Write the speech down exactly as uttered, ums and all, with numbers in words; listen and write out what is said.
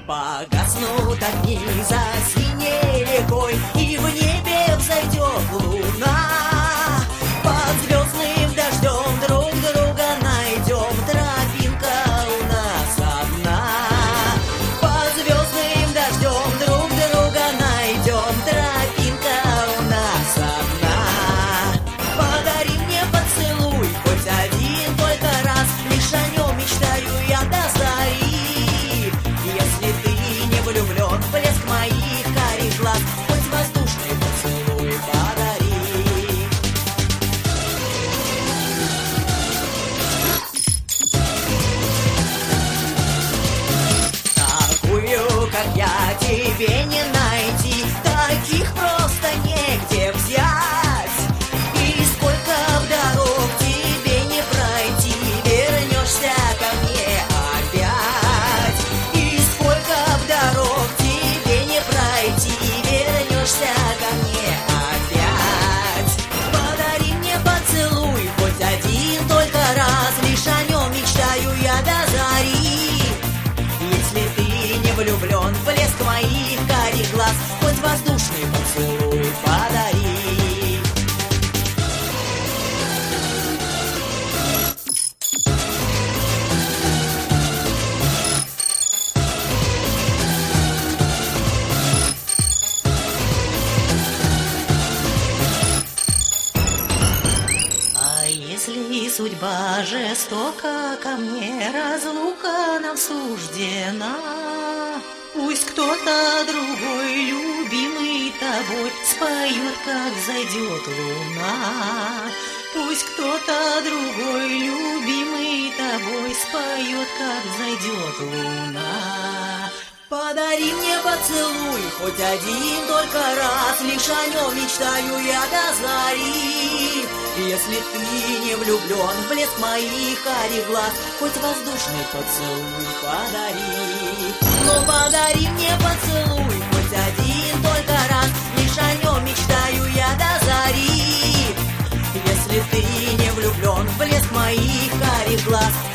Погаснут огни за синей рекой, и в небе взойдет луна. Под звездным дождем друг друга найдем, тропинка у нас одна. Под звездным дождем друг друга найдем, тропинка у нас одна. Подари мне поцелуй, хоть один только раз, лишь о нем мечтаю я до зари. Если ты не влюблен в блеск моих карих глаз, хоть воздушный поцелуй подари. Такую, как я, тебе не найти, таких просто негде взять. И сколько в дорог тебе не пройти, вернешься ко мне опять. И сколько в дорог тебе не пройти, вернешься ко мне опять. Подари мне поцелуй, хоть один только раз, лишь о нем мечтаю я до зари. Если ты не влюблен в блеск моих карих глаз, хоть воздушный поцелуй подари. А если судьба жестока ко мне, разлука нам суждена, пусть кто-то другой, любимый тобой, споет, как зайдет луна. Пусть кто-то другой, любимый тобой, споет, как зайдет луна. Подари мне поцелуй, хоть один только раз, лишь о нем мечтаю я до зари. Если ты не влюблен в блеск моих карих глаз, хоть воздушный поцелуй подари. Но подари мне поцелуй, хоть один только раз, лишь о нем мечтаю я до зари. Если ты не влюблен в блеск моих карих глаз,